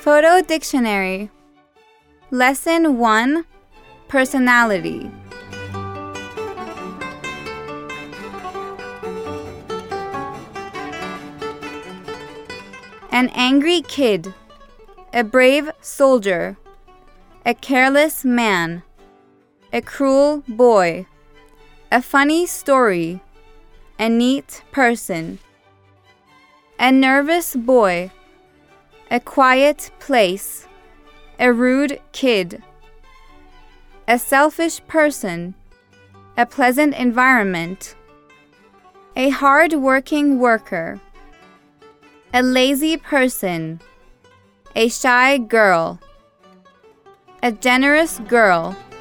Photo Dictionary. Lesson 1. Personality. An angry kid, a brave soldier, a careless man, a cruel boy, a funny story, a neat person, a nervous boy, a quiet place, a rude kid, a selfish person, a pleasant environment, a hard-working worker, a lazy person, a shy girl, a generous girl,